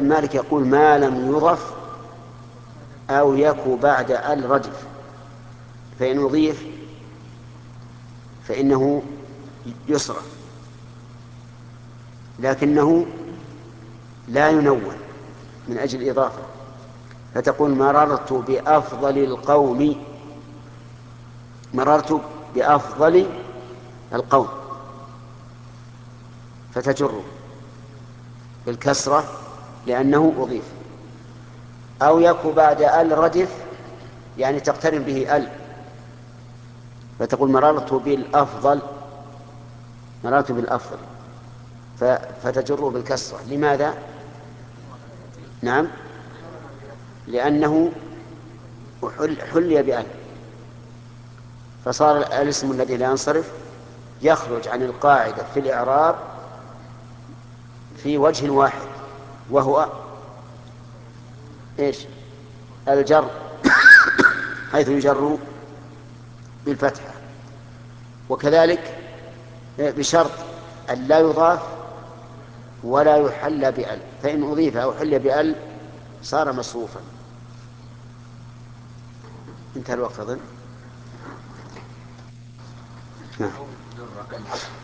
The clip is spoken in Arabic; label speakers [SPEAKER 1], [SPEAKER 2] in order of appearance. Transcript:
[SPEAKER 1] مالك يقول ما لم يضف أو يكو بعد الردف، فإن أضيف فإنه يصرف، لكنه لا ينون من أجل الإضافة، فتقول مررت بأفضل القوم، مررت بأفضل القوم، فتجر بالكسرة لأنه أضيف. أو يكو بعد ردف، يعني تقترن به فتقول مررت بالأفضل، مررت بالأفضل، فتجر بالكسرة. لماذا؟ نعم، لأنه حلي فصار الاسم الذي لا ينصرف يخرج عن القاعدة في الإعراب في وجه واحد، وهو إيش؟ الجر، حيث يجر بالفتحة. وكذلك بشرط أن لا يضاف ولا يحل بأل، فإن أضيف أو حل بأل صار مصروفا. انتهى الوقت أظن. نعم.